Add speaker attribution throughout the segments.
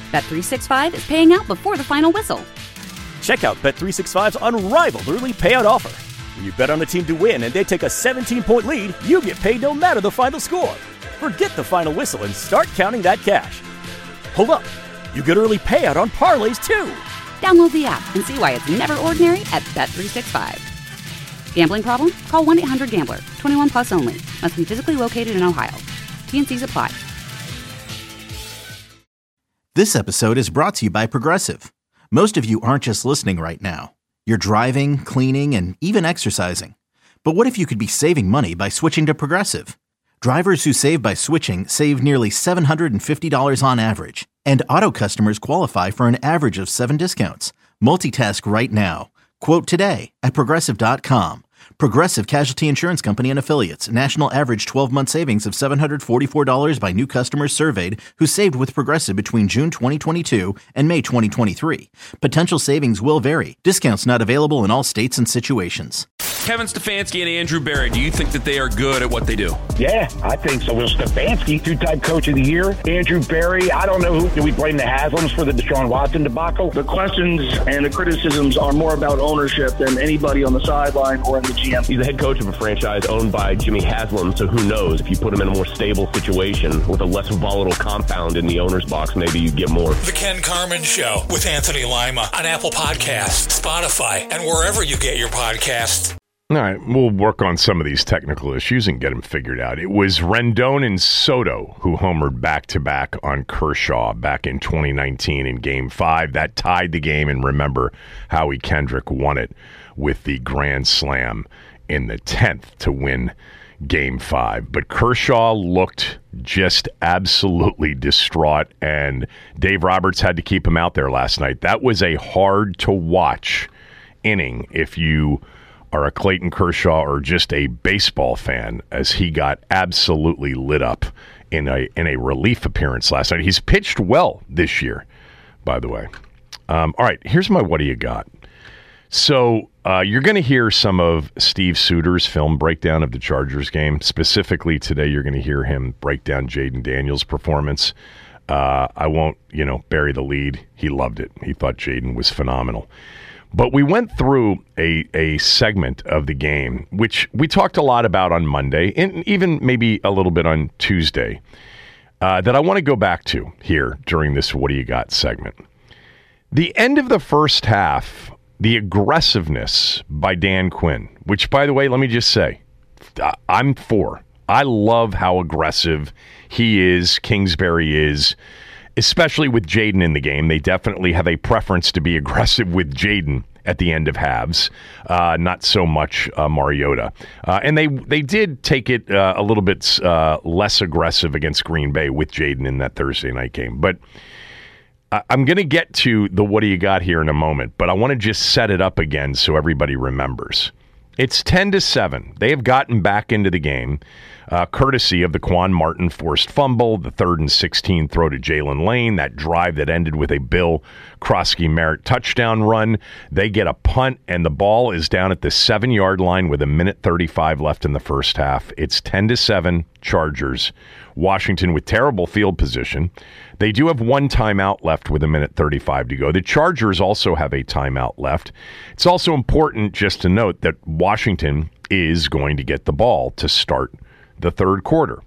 Speaker 1: Bet365 is paying out before the final whistle.
Speaker 2: Check out Bet365's unrivaled early payout offer. When you bet on a team to win and they take a 17-point lead, you get paid no matter the final score. Forget the final whistle and start counting that cash. Hold up. You get early payout on parlays, too.
Speaker 1: Download the app and see why it's never ordinary at Bet365. Gambling problem? Call 1-800-GAMBLER. 21 plus only. Must be physically located in Ohio. T&Cs apply.
Speaker 3: This episode is brought to you by Progressive. Most of you aren't just listening right now. You're driving, cleaning, and even exercising. But what if you could be saving money by switching to Progressive? Drivers who save by switching save nearly $750 on average. And auto customers qualify for an average of 7 discounts. Multitask right now. Quote today at Progressive.com. Progressive Casualty Insurance Company and Affiliates. National average 12-month savings of $744 by new customers surveyed who saved with Progressive between June 2022 and May 2023. Potential savings will vary. Discounts not available in all states and situations.
Speaker 4: Kevin Stefanski and Andrew Berry, do you think that they are good at what they do?
Speaker 5: Yeah, I think so. Well, Stefanski, 2-time coach of the year. Andrew Berry, I don't know who. Do we blame the Haslams for the Deshaun Watson debacle?
Speaker 6: The questions and the criticisms are more about ownership than anybody on the sideline or in the GM.
Speaker 7: He's the head coach of a franchise owned by Jimmy Haslam, so who knows? If you put him in a more stable situation with a less volatile compound in the owner's box, maybe you get more.
Speaker 8: The Ken Carman Show with Anthony Lima on Apple Podcasts, Spotify, and wherever you get your podcasts.
Speaker 9: All right, we'll work on some of these technical issues and get them figured out. It was Rendon and Soto who homered back-to-back on Kershaw back in 2019 in Game 5. That tied the game, and remember, Howie Kendrick won it with the grand slam in the 10th to win Game 5. But Kershaw looked just absolutely distraught, and Dave Roberts had to keep him out there last night. That was a hard-to-watch inning if you are a Clayton Kershaw or just a baseball fan, as he got absolutely lit up in a relief appearance last night. He's pitched well this year, by the way. All right, here's my what do you got? So you're going to hear some of Steve Suter's film breakdown of the Chargers game. Specifically today, you're going to hear him break down Jaden Daniels' performance. I won't, bury the lead. He loved it. He thought Jaden was phenomenal. But we went through a segment of the game, which we talked a lot about on Monday, and even maybe a little bit on Tuesday, that I want to go back to here during this What Do You Got segment. The end of the first half, the aggressiveness by Dan Quinn, which, by the way, let me just say, I'm for. I love how aggressive he is, Kingsbury is, especially with Jaden in the game. They definitely have a preference to be aggressive with Jaden at the end of halves, not so much Mariota. And they did take it a little bit less aggressive against Green Bay with Jaden in that Thursday night game. But I'm going to get to the what do you got here in a moment, but I want to just set it up again so everybody remembers. It's 10-7. They have gotten back into the game, courtesy of the Quan Martin forced fumble, the 3rd and 16 throw to Jalen Lane, that drive that ended with a Bill Krosky-Merritt touchdown run. They get a punt, and the ball is down at the 7-yard line with 1:35 left in the first half. It's 10-7 Chargers. Washington with terrible field position. They do have one timeout left with 1:35 to go. The Chargers also have a timeout left. It's also important just to note that Washington is going to get the ball to start the third quarter.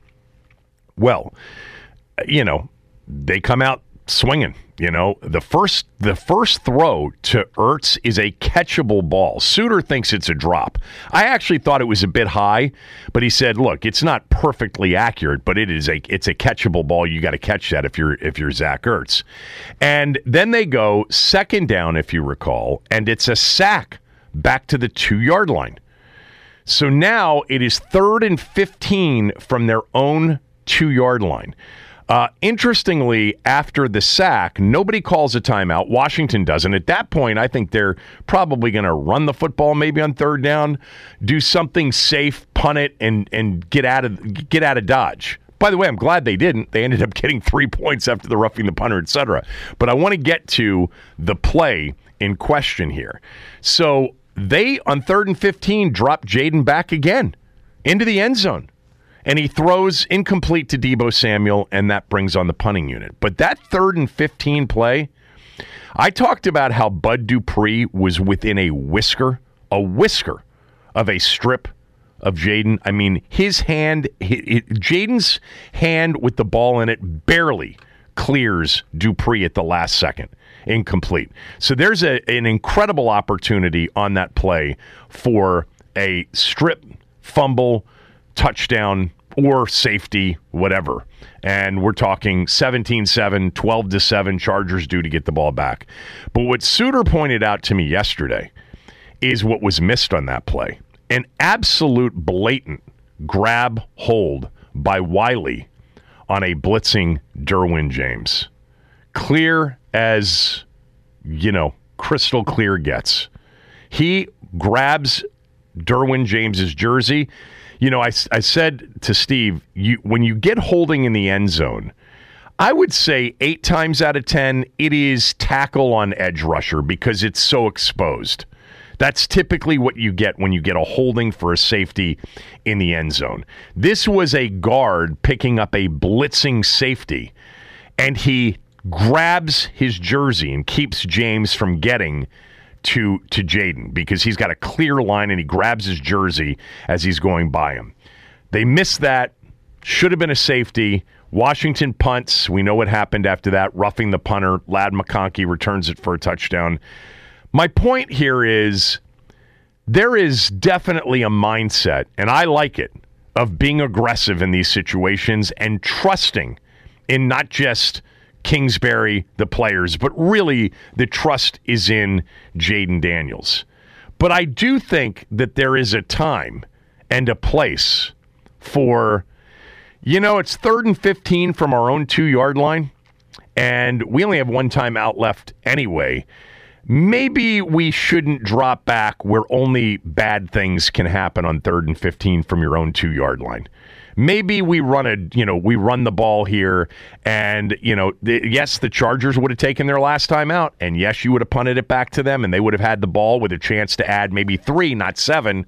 Speaker 9: Well, they come out swinging. The first throw to Ertz is a catchable ball. Suter thinks it's a drop. I actually thought it was a bit high, but he said, "Look, it's not perfectly accurate, but it's a catchable ball. You got to catch that if you're Zach Ertz." And then they go second down, if you recall, and it's a sack back to the 2-yard line. So now it is 3rd and 15 from their own 2-yard line. Interestingly, after the sack, nobody calls a timeout. Washington doesn't. At that point, I think they're probably going to run the football maybe on 3rd down, do something safe, punt it, and get out of Dodge. By the way, I'm glad they didn't. They ended up getting 3 points after the roughing the punter, etc. But I want to get to the play in question here. So they, on 3rd and 15, drop Jaden back again into the end zone. and he throws incomplete to Deebo Samuel, and that brings on the punting unit. But that 3rd and 15 play, I talked about how Bud Dupree was within a whisker of a strip of Jaden. I mean, his hand, Jaden's hand with the ball in it barely clears Dupree at the last second. Incomplete. So there's an incredible opportunity on that play for a strip, fumble, touchdown, or safety, whatever. And we're talking 17-7, 12-7, Chargers due to get the ball back. But what Suter pointed out to me yesterday is what was missed on that play. An absolute blatant grab hold by Wiley on a blitzing Derwin James. Clear as, crystal clear gets. He grabs Derwin James's jersey. I said to Steve, when you get holding in the end zone, I would say 8 times out of 10, it is tackle on edge rusher because it's so exposed. That's typically what you get when you get a holding for a safety in the end zone. This was a guard picking up a blitzing safety, and he grabs his jersey and keeps James from getting to Jaden because he's got a clear line, and he grabs his jersey as he's going by him. They missed that. Should have been a safety. Washington punts. We know what happened after that. Roughing the punter. Ladd McConkey returns it for a touchdown. My point here is there is definitely a mindset, and I like it, of being aggressive in these situations and trusting in not just Kingsbury, the players, but really the trust is in Jaden Daniels. But I do think that there is a time and a place for, it's 3rd and 15 from our own 2-yard line, and we only have one timeout left anyway. Maybe we shouldn't drop back where only bad things can happen on 3rd and 15 from your own 2-yard line. Maybe we run the ball here, and, yes, the Chargers would have taken their last time out, and yes, you would have punted it back to them, and they would have had the ball with a chance to add maybe 3, not 7,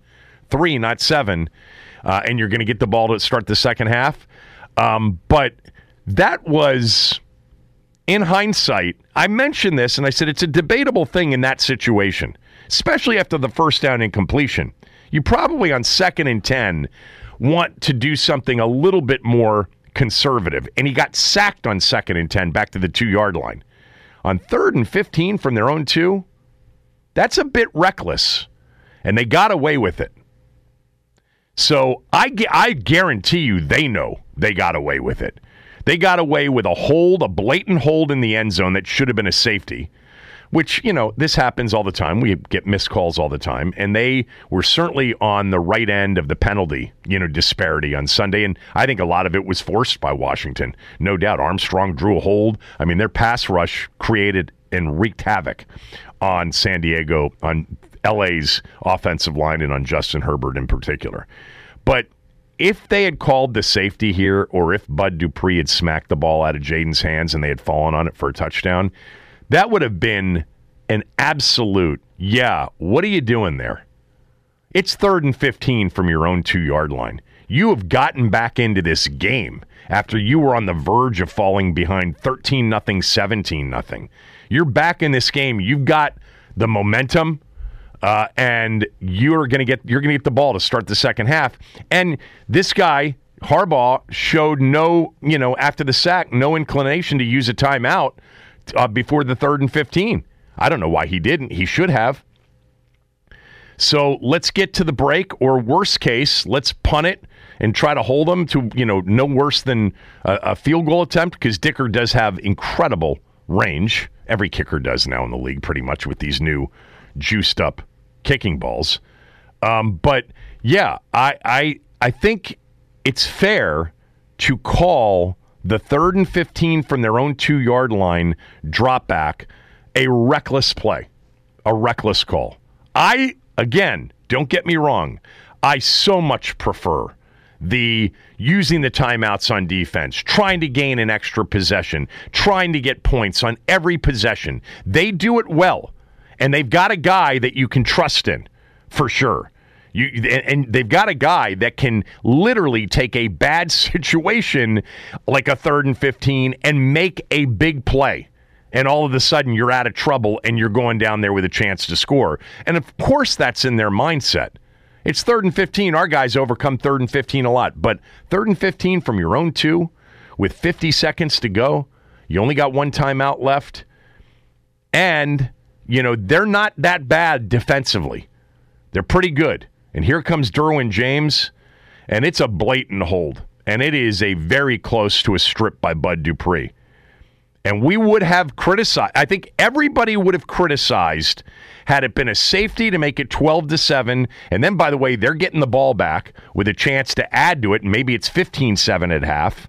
Speaker 9: and you're going to get the ball to start the second half. But that was, in hindsight, I mentioned this, and I said it's a debatable thing in that situation, especially after the first down incompletion. You probably, on 2nd and 10, want to do something a little bit more conservative. And he got sacked on 2nd and 10 back to the 2-yard line. On 3rd and 15 from their own 2, that's a bit reckless. And they got away with it. So I guarantee you they know they got away with it. They got away with a blatant hold in the end zone that should have been a safety, which, this happens all the time. We get missed calls all the time. And they were certainly on the right end of the penalty, disparity on Sunday. And I think a lot of it was forced by Washington. No doubt. Armstrong drew a hold. I mean, their pass rush created and wreaked havoc on San Diego, on LA's offensive line, and on Justin Herbert in particular. But if they had called the safety here, or if Bud Dupree had smacked the ball out of Jaden's hands and they had fallen on it for a touchdown, that would have been an absolute, what are you doing there? It's 3rd and 15 from your own 2-yard line. You have gotten back into this game after you were on the verge of falling behind 13-0, 17-0. You're back in this game. You've got the momentum, and you're going to get the ball to start the second half. And this guy, Harbaugh, showed after the sack, no inclination to use a timeout before the 3rd and 15. I don't know why he didn't. He should have. So let's get to the break, or worst case, let's punt it and try to hold them to, no worse than a field goal attempt, because Dicker does have incredible range. Every kicker does now in the league, pretty much, with these new juiced up kicking balls. But yeah, I think it's fair to call the 3rd and 15 from their own 2-yard line drop back a reckless play, a reckless call. Again, don't get me wrong, I so much prefer the using the timeouts on defense, trying to gain an extra possession, trying to get points on every possession. They do it well, and they've got a guy that you can trust in, for sure. And they've got a guy that can literally take a bad situation like a 3rd and 15 and make a big play. And all of a sudden you're out of trouble and you're going down there with a chance to score. And of course that's in their mindset. It's 3rd and 15. Our guys overcome 3rd and 15 a lot. But 3rd and 15 from your own 2 with 50 seconds to go, you only got 1 timeout left. And, they're not that bad defensively. They're pretty good. And here comes Derwin James, and it's a blatant hold. And it is a very close to a strip by Bud Dupree. And we would have criticized, I think everybody would have criticized had it been a safety to make it 12-7. And then, by the way, they're getting the ball back with a chance to add to it. And maybe it's 15-7 at half.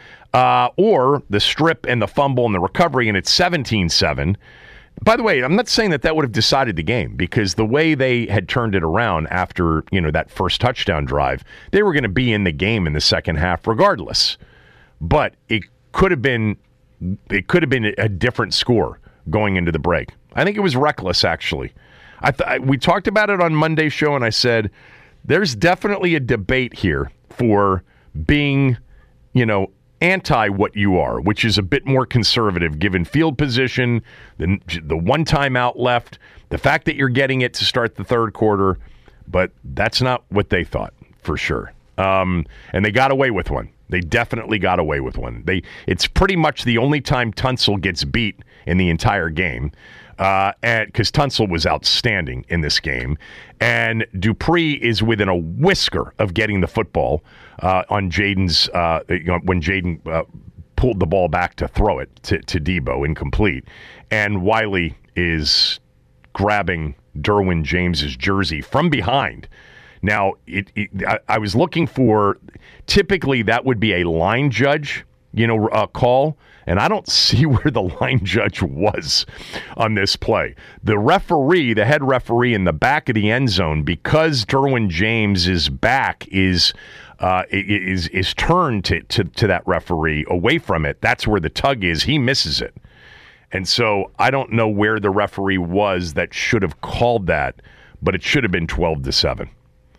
Speaker 9: Or the strip and the fumble and the recovery, and it's 17-7. By the way, I'm not saying that would have decided the game, because the way they had turned it around after, that first touchdown drive, they were going to be in the game in the second half regardless. But it could have been a different score going into the break. I think it was reckless, actually. We talked about it on Monday's show, and I said there's definitely a debate here for being, anti what you are, which is a bit more conservative given field position, the 1 timeout left, the fact that you're getting it to start the third quarter, but that's not what they thought, for sure. And they got away with one. They definitely got away with one. It's pretty much the only time Tunsil gets beat in the entire game, because Tunsil was outstanding in this game. And Dupree is within a whisker of getting the football on Jaden's, when Jaden pulled the ball back to throw it to Debo, incomplete. And Wiley is grabbing Derwin James's jersey from behind. Now, I was looking for, typically that would be a line judge, call, and I don't see where the line judge was on this play. The referee, the head referee in the back of the end zone, because Derwin James's back is turned to that referee away from it. That's where the tug is. He misses it. And so I don't know where the referee was that should have called that, but it should have been 12-7.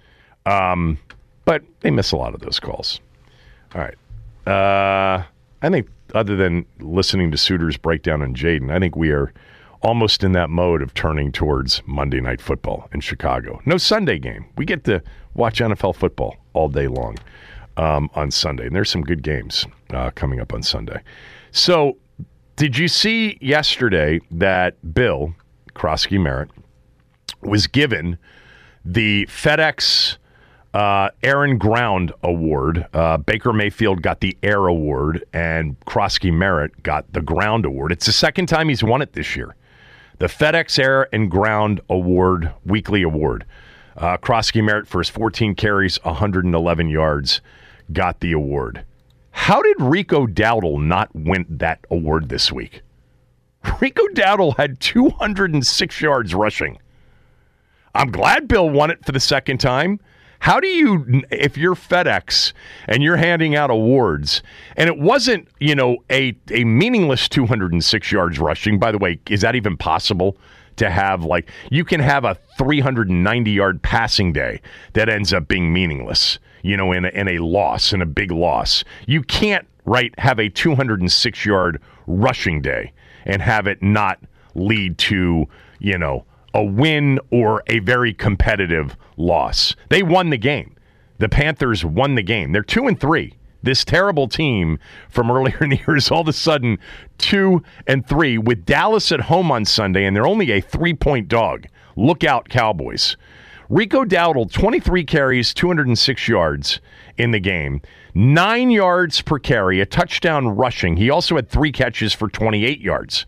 Speaker 9: But they miss a lot of those calls. All right. I think other than listening to Suter's breakdown on Jaden, I think we are almost in that mode of turning towards Monday Night Football in Chicago. No Sunday game. We get to watch NFL football all day long on Sunday. And there's some good games coming up on Sunday. So did you see yesterday that Bill Krosky-Merritt was given the FedEx Air and Ground Award? Baker Mayfield got the Air Award, and Krosky-Merritt got the Ground Award. It's the second time he's won it this year. The FedEx Air and Ground Award, weekly award. Krosky-Merritt, for his 14 carries, 111 yards, got the award. How did Rico Dowdle not win that award this week? Rico Dowdle had 206 yards rushing. I'm glad Bill won it for the second time. How do you, if you're FedEx and you're handing out awards, and it wasn't, a meaningless 206 yards rushing, by the way, is that even possible to have, you can have a 390-yard passing day that ends up being meaningless, in a loss, in a big loss. You can't, have a 206-yard rushing day and have it not lead to, a win or a very competitive loss. They won the game. The Panthers won the game. They're 2-3. This terrible team from earlier in the year is all of a sudden 2-3 with Dallas at home on Sunday, and they're only a 3-point dog. Look out, Cowboys. Rico Dowdle, 23 carries, 206 yards in the game. 9 yards per carry, a touchdown rushing. He also had 3 catches for 28 yards.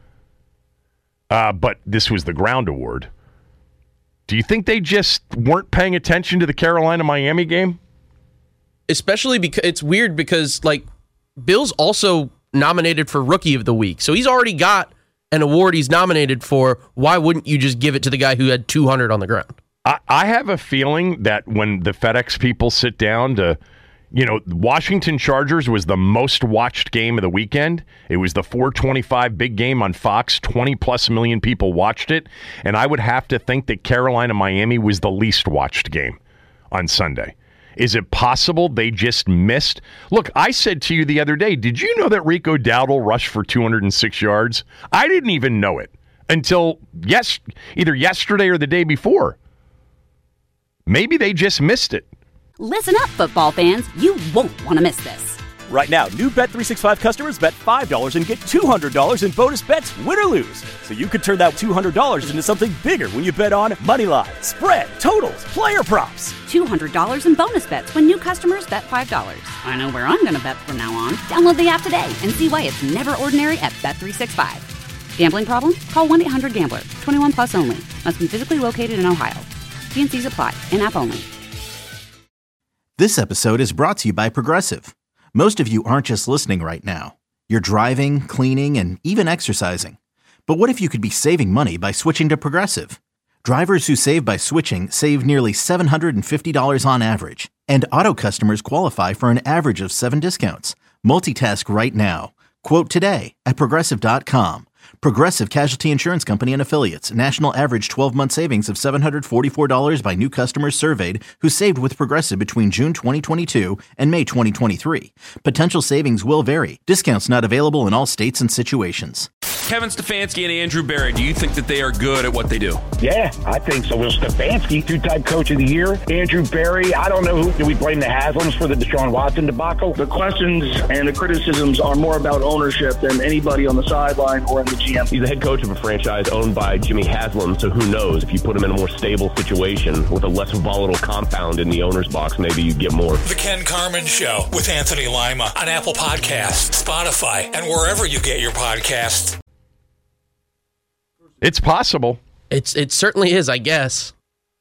Speaker 9: But this was the Ground Award. Do you think they just weren't paying attention to the Carolina-Miami game?
Speaker 10: Especially because it's weird because, Bill's also nominated for Rookie of the Week. So he's already got an award he's nominated for. Why wouldn't you just give it to the guy who had 200 on the ground?
Speaker 9: I have a feeling that when the FedEx people sit down to, You know, Washington Chargers was the most watched game of the weekend. It was the 4:25 big game on Fox. 20-plus million people watched it. And I would have to think that Carolina-Miami was the least watched game on Sunday. Is it possible they just missed? Look, I said to you the other day, did you know that Rico Dowdle rushed for 206 yards? I didn't even know it until either yesterday or the day before. Maybe they just missed it.
Speaker 1: Listen up, football fans. You won't want to miss this.
Speaker 2: Right now, new Bet365 customers bet $5 and get $200 in bonus bets, win or lose. So you could turn that $200 into something bigger when you bet on moneyline, spread, totals, player props.
Speaker 1: $200 in bonus bets when new customers bet $5. I know where I'm going to bet from now on. Download the app today and see why it's never ordinary at Bet365. Gambling problem? Call 1-800-GAMBLER. 21 plus only. Must be physically located in Ohio. T&Cs apply. In-app only.
Speaker 3: This episode is brought to you by Progressive. Most of you aren't just listening right now. You're driving, cleaning, and even exercising. But what if you could be saving money by switching to Progressive? Drivers who save by switching save nearly $750 on average. And auto customers qualify for an average of 7 discounts. Multitask right now. Quote today at Progressive.com. Progressive Casualty Insurance Company and Affiliates. National average 12-month savings of $744 by new customers surveyed who saved with Progressive between June 2022 and May 2023. Potential savings will vary. Discounts not available in all states and situations.
Speaker 4: Kevin Stefanski and Andrew Berry, do you think that they are good at what they do?
Speaker 5: Yeah, I think so. Will Stefanski, two-time coach of the year. Andrew Berry, I don't know do we blame the Haslams for the Deshaun Watson debacle?
Speaker 6: The questions and the criticisms are more about ownership than anybody on the sideline or in the GM.
Speaker 7: He's the head coach of a franchise owned by Jimmy Haslam, so who knows? If you put him in a more stable situation with a less volatile compound in the owner's box, maybe you get more.
Speaker 8: The Ken Carman Show with Anthony Lima on Apple Podcasts, Spotify, and wherever you get your podcasts.
Speaker 9: It's possible.
Speaker 10: It certainly is, I guess.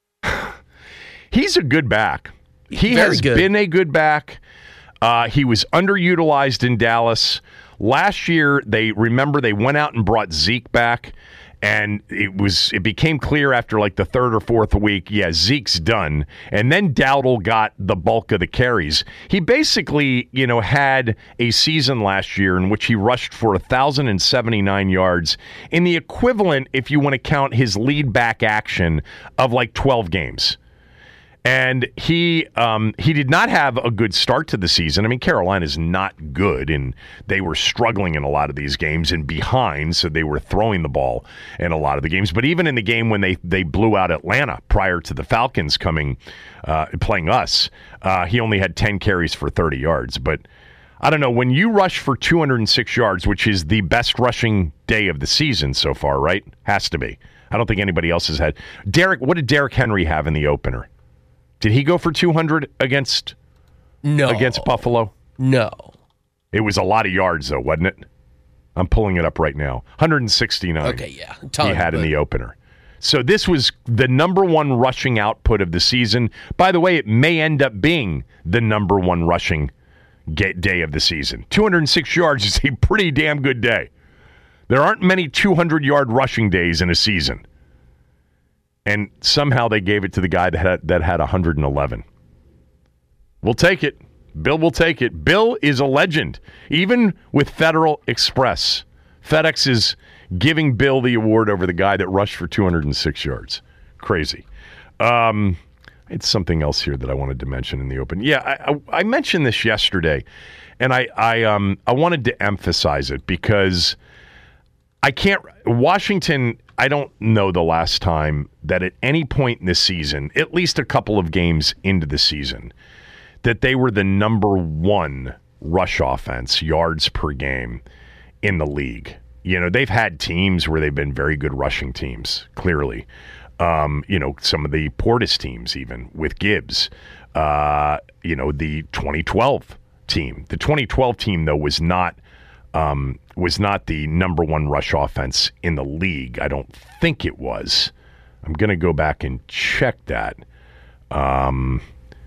Speaker 9: He's a good back. He
Speaker 10: Very
Speaker 9: has
Speaker 10: good.
Speaker 9: been a good back. He was underutilized in Dallas. Last year, they went out and brought Zeke back, and it became clear after like the third or fourth week, yeah, Zeke's done. And then Dowdle got the bulk of the carries. He basically, had a season last year in which he rushed for 1,079 yards in the equivalent, if you want to count his lead back action, of like 12 games. And he did not have a good start to the season. I mean, Carolina's not good, and they were struggling in a lot of these games and behind, so they were throwing the ball in a lot of the games. But even in the game when they blew out Atlanta prior to the Falcons playing us, he only had 10 carries for 30 yards. But I don't know, when you rush for 206 yards, which is the best rushing day of the season so far, right? Has to be. I don't think anybody else has had. What did Derrick Henry have in the opener? Did he go for 200 against Buffalo?
Speaker 10: No.
Speaker 9: It was a lot of yards, though, wasn't it? I'm pulling it up right now. 169.
Speaker 10: Okay, yeah.
Speaker 9: He had in the opener. So this was the number one rushing output of the season. By the way, it may end up being the number one rushing day of the season. 206 yards is a pretty damn good day. There aren't many 200-yard rushing days in a season. And somehow they gave it to the guy that had 111. We'll take it. Bill will take it. Bill is a legend, even with Federal Express. FedEx is giving Bill the award over the guy that rushed for 206 yards. Crazy. It's something else here that I wanted to mention in the open. Yeah, I mentioned this yesterday, and I wanted to emphasize it because Washington, I don't know the last time that at any point in this season, at least a couple of games into the season, that they were the number one rush offense, yards per game in the league. They've had teams where they've been very good rushing teams, clearly. Some of the Portis teams even with Gibbs. The 2012 team. The 2012 team, though, was not the number one rush offense in the league. I don't think it was. I'm going to go back and check that. The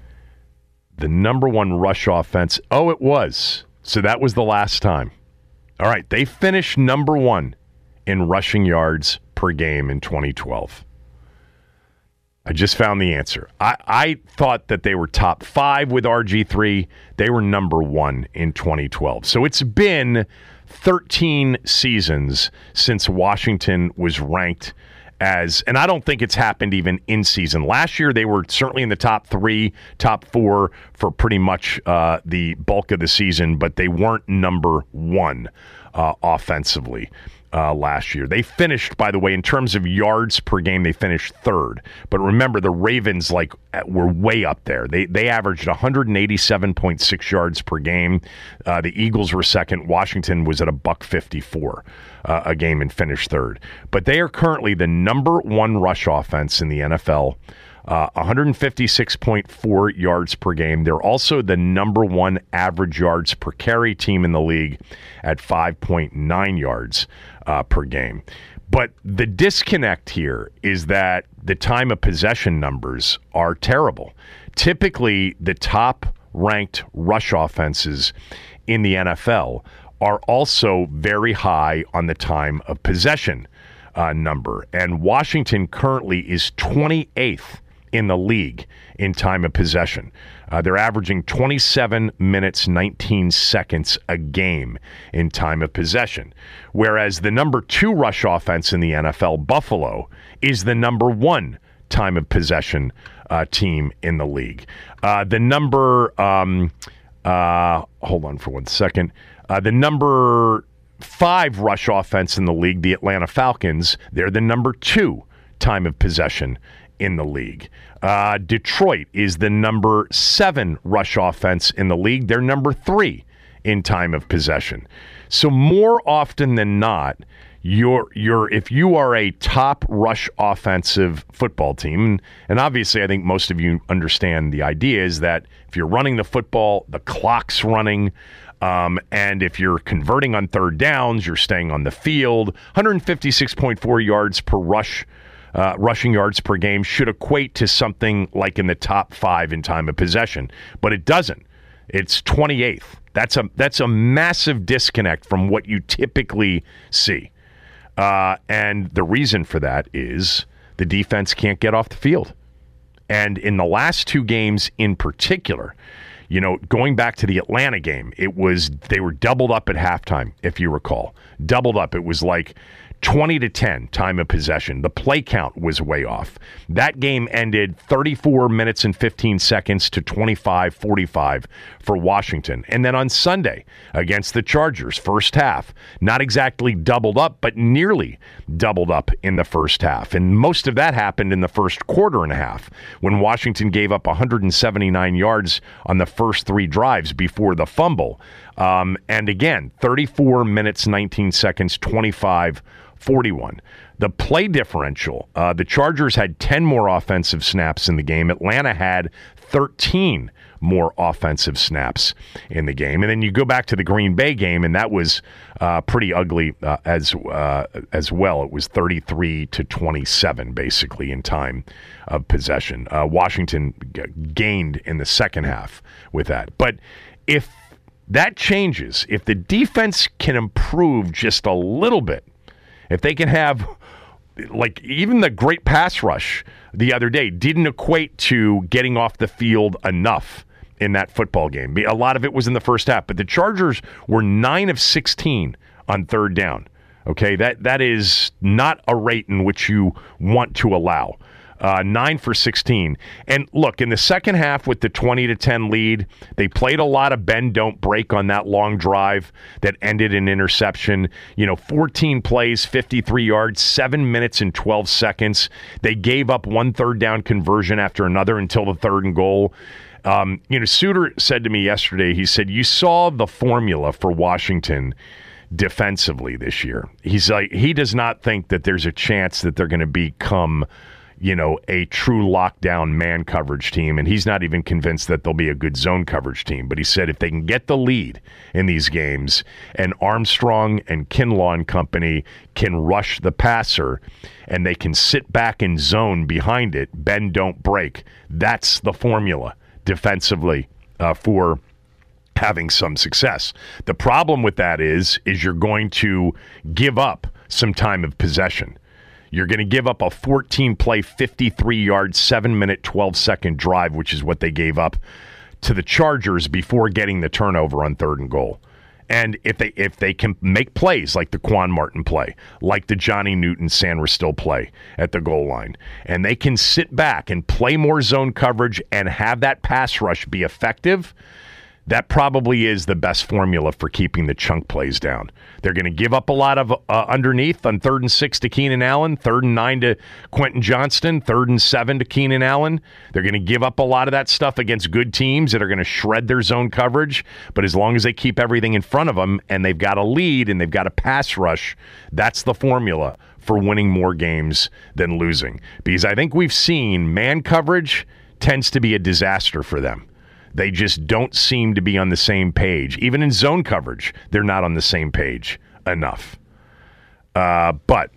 Speaker 9: number one rush offense. Oh, it was. So that was the last time. All right. They finished number one in rushing yards per game in 2012. I just found the answer. I thought that they were top 5 with RG3. They were number 1 in 2012. So it's been 13 seasons since Washington was ranked as, and I don't think it's happened even in season. Last year, they were certainly in the top 3, top 4 for pretty much the bulk of the season, but they weren't number 1 offensively last year. They finished, by the way, in terms of yards per game, they finished 3rd. But remember, the Ravens were way up there. They averaged 187.6 yards per game. The Eagles were 2nd. Washington was at $154 a game and finished 3rd. But they are currently the number 1 rush offense in the NFL. 156.4 yards per game. They're also the number 1 average yards per carry team in the league at 5.9 yards per game. But the disconnect here is that the time of possession numbers are terrible. Typically, the top-ranked rush offenses in the NFL are also very high on the time of possession number. And Washington currently is 28th in the league in time of possession. They're averaging 27 minutes, 19 seconds a game in time of possession. Whereas the number 2 rush offense in the NFL, Buffalo, is the number 1 time of possession team in the league. The number, hold on for 1 second. The number 5 rush offense in the league, the Atlanta Falcons, they're the number 2 time of possession in the league. Detroit is the number 7 rush offense in the league. They're number 3 in time of possession. So more often than not, if you are a top rush offensive football team, and obviously I think most of you understand the idea is that if you're running the football, the clock's running, and if you're converting on 3rd downs, you're staying on the field. 156.4 yards per rushing yards per game should equate to something like in the top 5 in time of possession, but it doesn't. It's 28th. That's a massive disconnect from what you typically see. And the reason for that is the defense can't get off the field. And in the last 2 games in particular, going back to the Atlanta game, they were doubled up at halftime, if you recall. Doubled up. It was like 20-10 time of possession. The play count was way off. That game ended 34 minutes and 15 seconds to 25-45 for Washington. And then on Sunday against the Chargers, first half, not exactly doubled up, but nearly doubled up in the first half. And most of that happened in the first quarter and a half when Washington gave up 179 yards on the first 3 drives before the fumble. And again, 34 minutes, 19 seconds, 25-41. The play differential, the Chargers had 10 more offensive snaps in the game. Atlanta had 13 more offensive snaps in the game. And then you go back to the Green Bay game, and that was pretty ugly as well. It was 33-27, basically, in time of possession. Washington gained in the second half with that. But if that changes, if the defense can improve just a little bit, if they can have, even the great pass rush the other day didn't equate to getting off the field enough in that football game. A lot of it was in the first half, but the Chargers were 9 of 16 on 3rd down. Okay, that is not a rate in which you want to allow. 9 for 16. And look, in the second half with the 20-10 lead, they played a lot of bend, don't break on that long drive that ended in interception. 14 plays, 53 yards, 7 minutes and 12 seconds. They gave up 1 3rd down conversion after another until the 3rd and goal. Suter said to me yesterday, he said, you saw the formula for Washington defensively this year. He's like, he does not think that there's a chance that they're going to become a true lockdown man coverage team, and he's not even convinced that they'll be a good zone coverage team. But he said if they can get the lead in these games and Armstrong and Kinlaw and company can rush the passer and they can sit back in zone behind it, bend, don't break, that's the formula defensively for having some success. The problem with that is you're going to give up some time of possession. You're going to give up a 14-play, 53-yard, 7-minute, 12-second drive, which is what they gave up to the Chargers before getting the turnover on 3rd and goal. And if they can make plays like the Quan Martin play, like the Johnny Newton Sanderstill play at the goal line, and they can sit back and play more zone coverage and have that pass rush be effective, that probably is the best formula for keeping the chunk plays down. They're going to give up a lot of underneath on 3rd and 6 to Keenan Allen, 3rd and 9 to Quentin Johnston, 3rd and 7 to Keenan Allen. They're going to give up a lot of that stuff against good teams that are going to shred their zone coverage. But as long as they keep everything in front of them and they've got a lead and they've got a pass rush, that's the formula for winning more games than losing. Because I think we've seen man coverage tends to be a disaster for them. They just don't seem to be on the same page. Even in zone coverage, they're not on the same page enough. But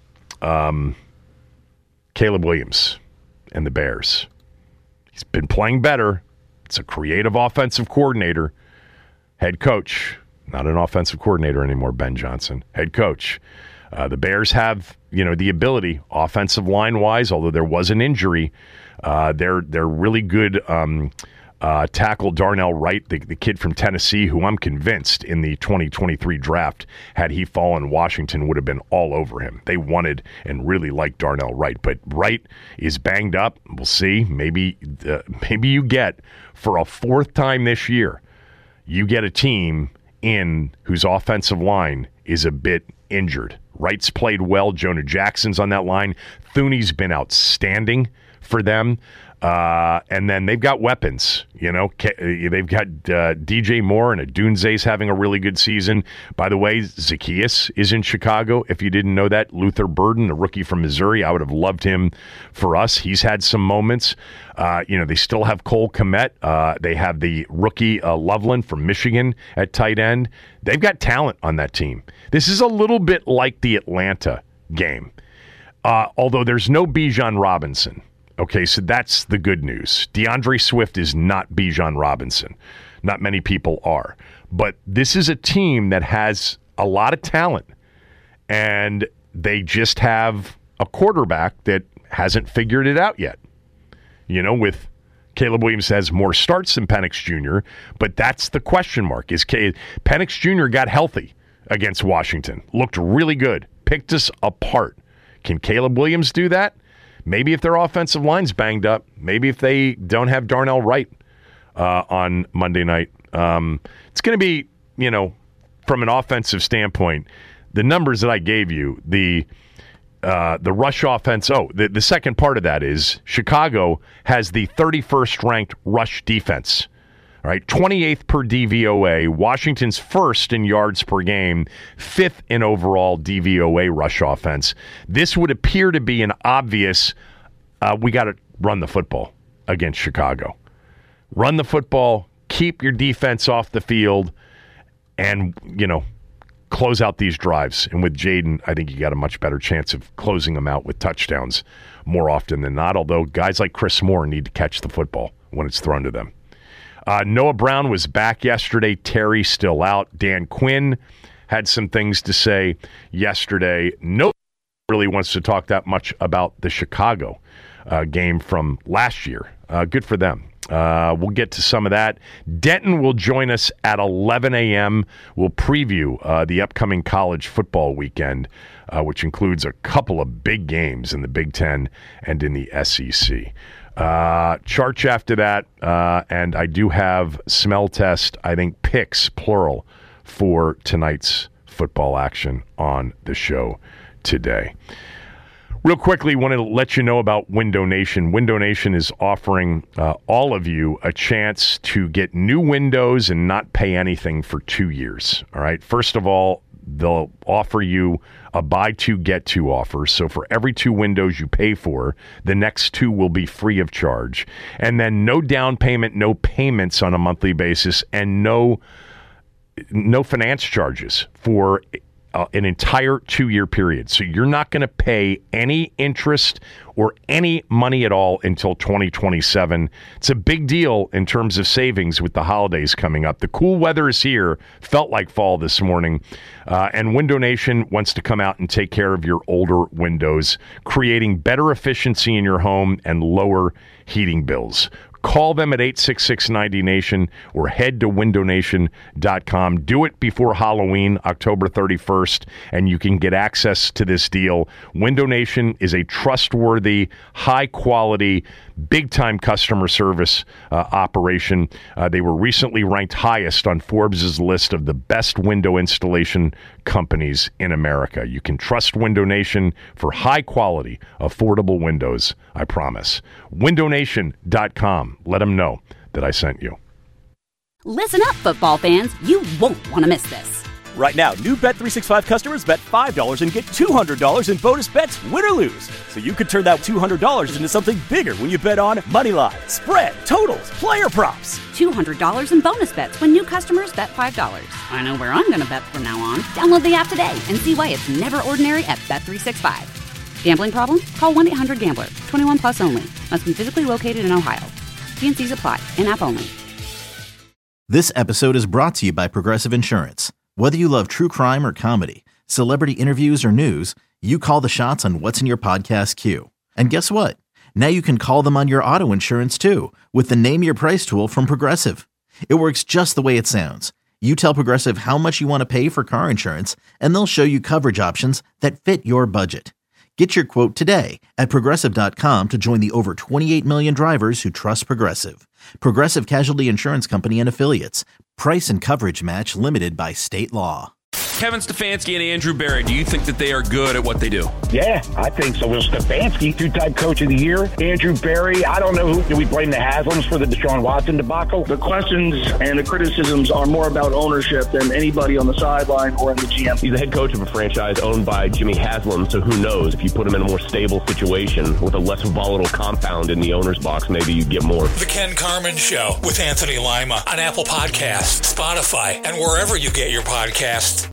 Speaker 9: Caleb Williams and the Bears, he's been playing better. It's a creative offensive coordinator. Head coach, not an offensive coordinator anymore, Ben Johnson. Head coach. The Bears have, the ability, offensive line-wise, although there was an injury, they're really good. Tackle Darnell Wright, the kid from Tennessee, who I'm convinced in the 2023 draft, had he fallen, Washington would have been all over him. They wanted and really liked Darnell Wright, but Wright is banged up. We'll see. Maybe you get, for a 4th time this year, you get a team in whose offensive line is a bit injured. Wright's played well. Jonah Jackson's on that line. Thuney's been outstanding for them. And then they've got weapons, they've got DJ Moore and Adunze's having a really good season. By the way, Zacchaeus is in Chicago. If you didn't know that, Luther Burden, the rookie from Missouri, I would have loved him for us. He's had some moments. They still have Cole Kmet. They have the rookie Loveland from Michigan at tight end. They've got talent on that team. This is a little bit like the Atlanta game, although there's no Bijan Robinson. Okay, so that's the good news. DeAndre Swift is not Bijan Robinson. Not many people are. But this is a team that has a lot of talent, and they just have a quarterback that hasn't figured it out yet. With Caleb Williams has more starts than Penix Jr., but that's the question mark. Penix Jr. got healthy against Washington, looked really good, picked us apart. Can Caleb Williams do that? Maybe if their offensive line's banged up. Maybe if they don't have Darnell Wright on Monday night. It's going to be, from an offensive standpoint, the numbers that I gave you, the rush offense. The second part of that is Chicago has the 31st ranked rush defense. All right, 28th per DVOA. Washington's 1st in yards per game, 5th in overall DVOA rush offense. This would appear to be an obvious, we got to run the football against Chicago. Run the football, keep your defense off the field, and, close out these drives. And with Jaden, I think you got a much better chance of closing them out with touchdowns more often than not, although guys like Chris Moore need to catch the football when it's thrown to them. Noah Brown was back yesterday. Terry still out. Dan Quinn had some things to say yesterday. Nobody really wants to talk that much about the Chicago game from last year. Good for them. We'll get to some of that. Denton will join us at 11 a.m. We'll preview the upcoming college football weekend, which includes a couple of big games in the Big Ten and in the SEC. Charge after that, and I do have smell test, I think picks, plural, for tonight's football action on the show today. Real quickly, want to let you know about Window Nation. Window Nation is offering all of you a chance to get new windows and not pay anything for 2 years. All right. First of all, they'll offer you a buy two, get two offer. So for every 2 windows you pay for, the next 2 will be free of charge. And then no down payment, no payments on a monthly basis, and no finance charges for an entire 2-year period. So you're not going to pay any interest or any money at all until 2027. It's a big deal in terms of savings with the holidays coming up. The cool weather is here. Felt like fall this morning. And Window Nation wants to come out and take care of your older windows, creating better efficiency in your home and lower heating bills. Call them at 866-90-NATION or head to windownation.com. Do it before Halloween, October 31st, and you can get access to this deal. Window Nation is a trustworthy, high-quality, big-time customer service operation. They were recently ranked highest on Forbes' list of the best window installation companies in America. You can trust Window Nation for high-quality, affordable windows, I promise. windownation.com. Let them know that I sent you.
Speaker 1: Listen up, football fans. You won't want to miss this.
Speaker 2: Right now, new Bet365 customers bet $5 and get $200 in bonus bets, win or lose. So you could turn that $200 into something bigger when you bet on moneyline, spread, totals, player props.
Speaker 1: $200 in bonus bets when new customers bet $5. I know where I'm going to bet from now on. Download the app today and see why it's never ordinary at Bet365. Gambling problem? Call 1-800-GAMBLER. 21 plus only. Must be physically located in Ohio. T&Cs apply. In-app only.
Speaker 3: This episode is brought to you by Progressive Insurance. Whether you love true crime or comedy, celebrity interviews or news, you call the shots on what's in your podcast queue. And guess what? Now you can call them on your auto insurance too with the Name Your Price tool from Progressive. It works just the way it sounds. You tell Progressive how much you want to pay for car insurance, and they'll show you coverage options that fit your budget. Get your quote today at Progressive.com to join the over 28 million drivers who trust Progressive. Progressive Casualty Insurance Company and Affiliates. Price and coverage match limited by state law.
Speaker 4: Kevin Stefanski and Andrew Berry, do you think that they are good at what they do?
Speaker 5: Yeah, I think so. Will Stefanski, two-time coach of the year. Andrew Berry, I don't know who. Do we blame the Haslams for the Deshaun Watson debacle?
Speaker 6: The questions and the criticisms are more about ownership than anybody on the sideline or in the GM.
Speaker 7: He's the head coach of a franchise owned by Jimmy Haslam, so who knows? If you put him in a more stable situation with a less volatile compound in the owner's box, maybe you'd get more.
Speaker 8: The Ken Carman Show with Anthony Lima on Apple Podcasts, Spotify, and wherever you get your podcasts.